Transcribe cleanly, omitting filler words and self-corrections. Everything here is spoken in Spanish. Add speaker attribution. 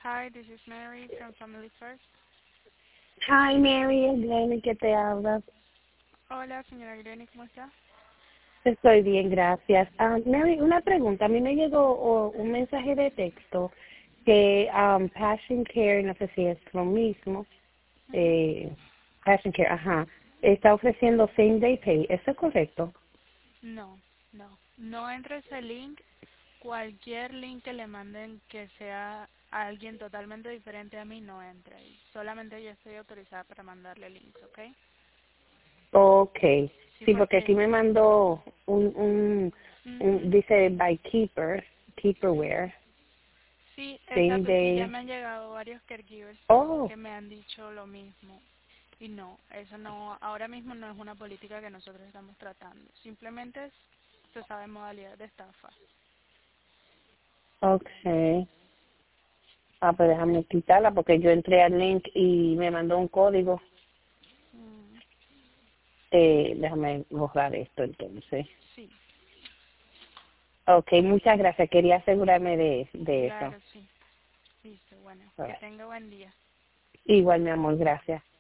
Speaker 1: Hi, this is Mary from Family First.
Speaker 2: Hi, Mary, es Glenny que te habla.
Speaker 1: Hola, señora Irene, ¿cómo está?
Speaker 2: Estoy bien, gracias. Mary, una pregunta. A mí me llegó un mensaje de texto que Passion Care, no sé si es lo mismo,
Speaker 1: Ujú.
Speaker 2: Passion Care, está ofreciendo same day pay. ¿Eso es correcto?
Speaker 1: No, no entre ese link. Cualquier link que le manden que sea a alguien totalmente diferente a mí, no entre ahí. Solamente yo estoy autorizada para mandarle links, ¿ok?
Speaker 2: Okay.
Speaker 1: Sí,
Speaker 2: Sí, porque aquí
Speaker 1: porque
Speaker 2: me mandó
Speaker 1: ujú,
Speaker 2: dice by Keeperware,
Speaker 1: sí,
Speaker 2: same
Speaker 1: exacto, sí, ya
Speaker 2: day.
Speaker 1: me han llegado varios caregivers
Speaker 2: Oh,
Speaker 1: que me han dicho lo mismo. Y no, eso no, ahora mismo no es una política que nosotros estamos tratando. Simplemente se sabe en modalidad de estafa.
Speaker 2: okay. Pues déjame quitarla porque yo entré al link y me mandó un código.
Speaker 1: Mm,
Speaker 2: Déjame borrar esto entonces.
Speaker 1: sí,
Speaker 2: Okay, muchas gracias. Quería asegurarme de eso.
Speaker 1: claro, sí. Listo, bueno,
Speaker 2: All
Speaker 1: que
Speaker 2: right.
Speaker 1: tenga buen día.
Speaker 2: Igual, mi amor, gracias.